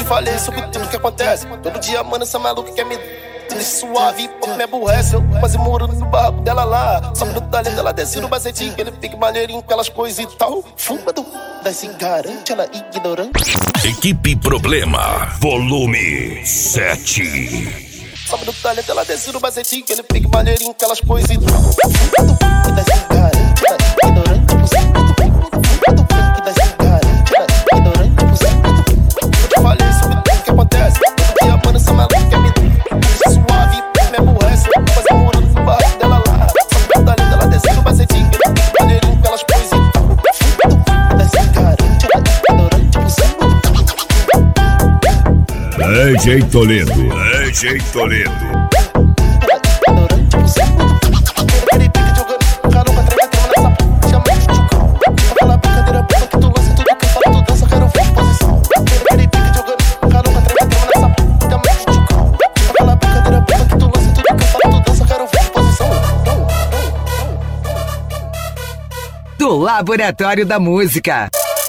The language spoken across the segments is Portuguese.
te falei sobre tudo que acontece. Todo dia, mano, essa maluca quer me suave, pouco me aborrece. Eu quase moro no barraco dela lá. Só no talento ela desce no bacetinho, que ele fica maneirinho com aquelas coisas e tal. Fuma do se garante, ela ignorante. Equipe Problema, volume 7. Sobe no talento ela desce no bacetinho, que ele fica maneirinho com aquelas coisas e tal. Fuma do se garante, ela ignorante. Fuma do se garante, ela ignorante. Eu te falei sobre tudo que acontece. Todo dia, mano, essa maluca quer me suave, me aborrece. Quase moro no barraco dela lá. Só no talento ela desce no bacetinho, que ele fica maneirinho com aquelas coisas e tal. DJ Toledo, DJ Toledo. Do Laboratório da Música.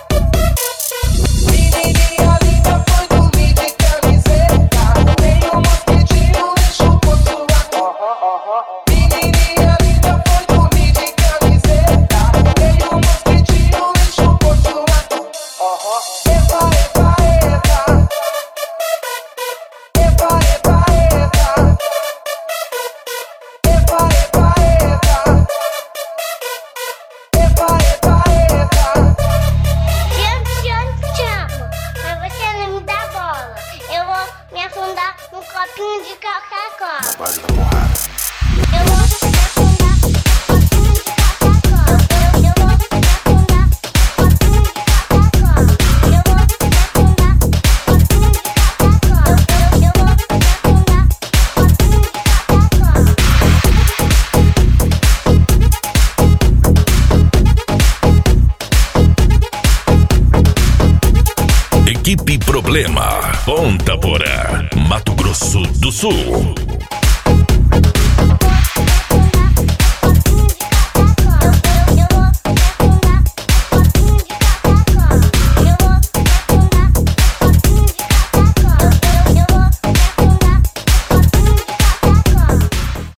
Um copinho de Coca-Cola. Eu vou me afundar um copinho de Coca-Cola. Eu vou me afundar um copinho de Coca-Cola. Eu vou me afundar um copinho de Coca-Cola. Eu vou me afundar um copinho de Coca-Cola. Equipe Problema, Ponta Porã, Mato Grosso do Sul.